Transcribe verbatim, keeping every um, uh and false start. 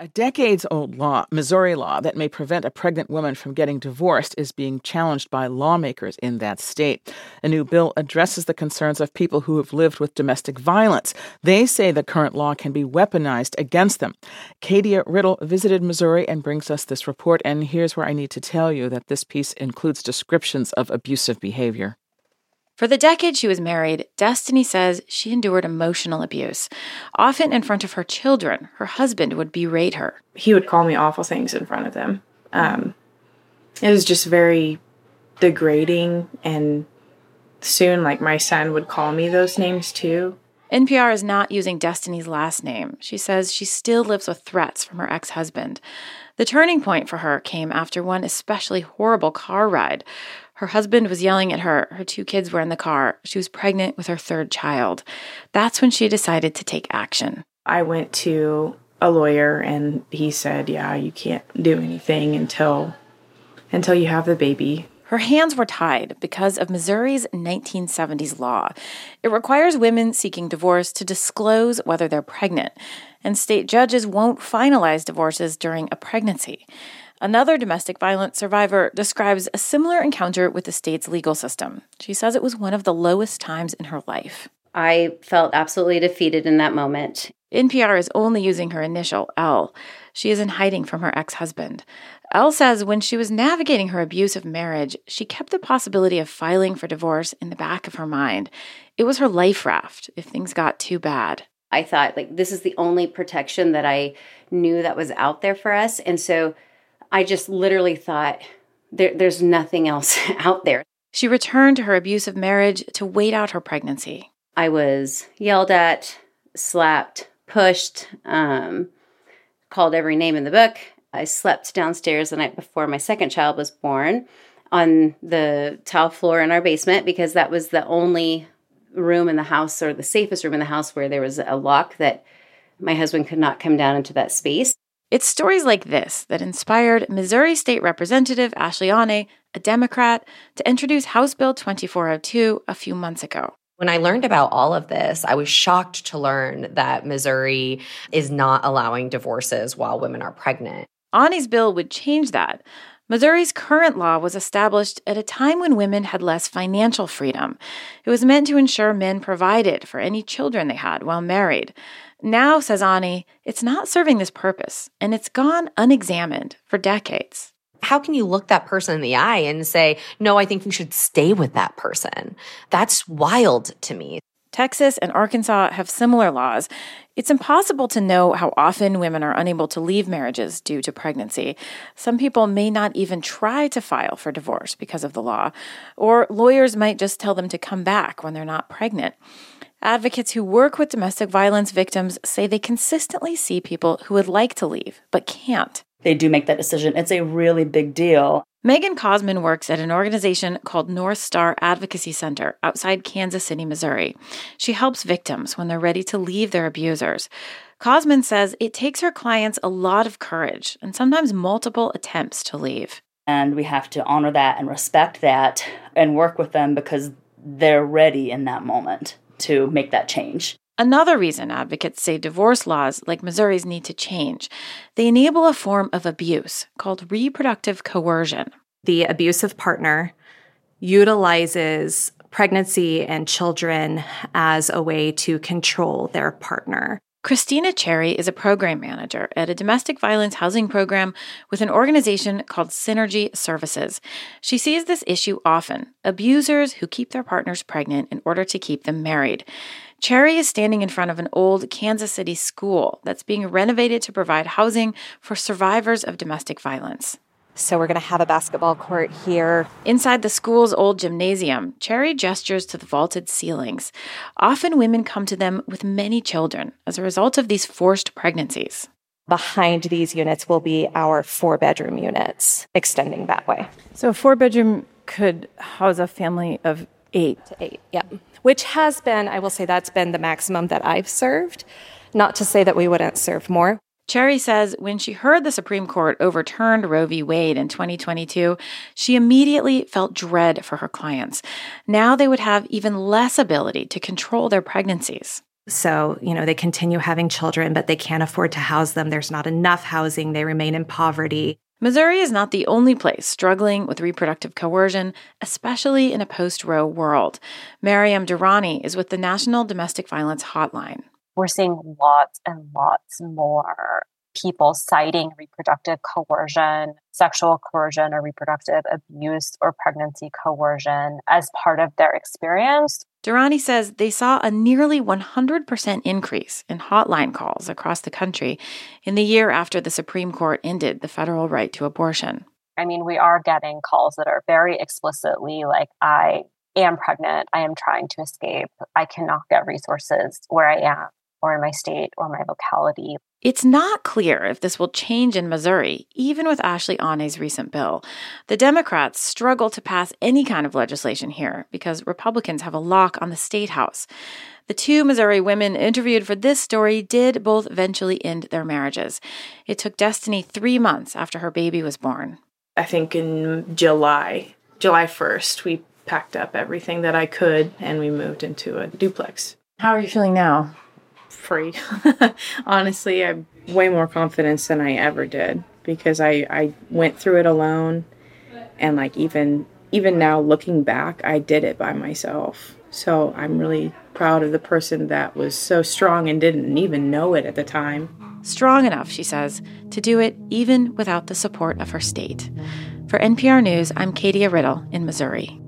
A decades-old law, Missouri law, that may prevent a pregnant woman from getting divorced is being challenged by lawmakers in that state. A new bill addresses the concerns of people who have lived with domestic violence. They say the current law can be weaponized against them. Kadia Riddle visited Missouri and brings us this report, and here's where I need to tell you that this piece includes descriptions of abusive behavior. For the decade she was married, Destiny says she endured emotional abuse. Often in front of her children, her husband would berate her. He would call me awful things in front of them. Um, it was just very degrading, and soon, like, my son would call me those names too. N P R is not using Destiny's last name. She says she still lives with threats from her ex-husband. The turning point for her came after one especially horrible car ride. Her husband was yelling at her. Her two kids were in the car. She was pregnant with her third child. That's when she decided to take action. I went to a lawyer, and he said, yeah, you can't do anything until until you have the baby. Her hands were tied because of Missouri's nineteen seventies law. It requires women seeking divorce to disclose whether they're pregnant, and state judges won't finalize divorces during a pregnancy. Another domestic violence survivor describes a similar encounter with the state's legal system. She says it was one of the lowest times in her life. I felt absolutely defeated in that moment. N P R is only using her initial, L. She is in hiding from her ex-husband. Elle says when she was navigating her abusive marriage, she kept the possibility of filing for divorce in the back of her mind. It was her life raft if things got too bad. I thought, like, this is the only protection that I knew that was out there for us. And so I just literally thought, there, there's nothing else out there. She returned to her abusive marriage to wait out her pregnancy. I was yelled at, slapped, pushed, um, called every name in the book. I slept downstairs the night before my second child was born on the tile floor in our basement because that was the only room in the house, or the safest room in the house, where there was a lock that my husband could not come down into that space. It's stories like this that inspired Missouri State Representative Ashley Aune, a Democrat, to introduce House Bill twenty-four oh two a few months ago. When I learned about all of this, I was shocked to learn that Missouri is not allowing divorces while women are pregnant. Aune's bill would change that. Missouri's current law was established at a time when women had less financial freedom. It was meant to ensure men provided for any children they had while married. Now, says Aune, it's not serving this purpose, and it's gone unexamined for decades. How can you look that person in the eye and say, no, I think you should stay with that person? That's wild to me. Texas and Arkansas have similar laws. It's impossible to know how often women are unable to leave marriages due to pregnancy. Some people may not even try to file for divorce because of the law, or lawyers might just tell them to come back when they're not pregnant. Advocates who work with domestic violence victims say they consistently see people who would like to leave but can't. They do make that decision. It's a really big deal. Megan Cosman works at an organization called North Star Advocacy Center outside Kansas City, Missouri. She helps victims when they're ready to leave their abusers. Cosman says it takes her clients a lot of courage and sometimes multiple attempts to leave. And we have to honor that and respect that and work with them because they're ready in that moment to make that change. Another reason advocates say divorce laws like Missouri's need to change. They enable a form of abuse called reproductive coercion. The abusive partner utilizes pregnancy and children as a way to control their partner. Christina Cherry is a program manager at a domestic violence housing program with an organization called Synergy Services. She sees this issue often, abusers who keep their partners pregnant in order to keep them married. Cherry is standing in front of an old Kansas City school that's being renovated to provide housing for survivors of domestic violence. So we're going to have a basketball court here. Inside the school's old gymnasium, Cherry gestures to the vaulted ceilings. Often women come to them with many children as a result of these forced pregnancies. Behind these units will be our four-bedroom units, extending that way. So a four-bedroom could house a family of eight. To eight, yeah. Which has been, I will say that's been the maximum that I've served. Not to say that we wouldn't serve more. Cherry says when she heard the Supreme Court overturned Roe v. Wade in twenty twenty-two, she immediately felt dread for her clients. Now they would have even less ability to control their pregnancies. So, you know, they continue having children, but they can't afford to house them. There's not enough housing. They remain in poverty. Missouri is not the only place struggling with reproductive coercion, especially in a post-Roe world. Mariam Durrani is with the National Domestic Violence Hotline. We're seeing lots and lots more people citing reproductive coercion, sexual coercion, or reproductive abuse or pregnancy coercion as part of their experience. Durrani says they saw a nearly one hundred percent increase in hotline calls across the country in the year after the Supreme Court ended the federal right to abortion. I mean, we are getting calls that are very explicitly like, I am pregnant, I am trying to escape, I cannot get resources where I am, or in my state, or my locality. It's not clear if this will change in Missouri, even with Ashley Ane's recent bill. The Democrats struggle to pass any kind of legislation here because Republicans have a lock on the state house. The two Missouri women interviewed for this story did both eventually end their marriages. It took Destiny three months after her baby was born. I think in July, July first, we packed up everything that I could and we moved into a duplex. How are you feeling now? Free. Honestly, I have way more confidence than I ever did because I, I went through it alone. And like even even now looking back, I did it by myself. So I'm really proud of the person that was so strong and didn't even know it at the time. Strong enough, she says, to do it even without the support of her state. For N P R News, I'm Katia Riddle in Missouri.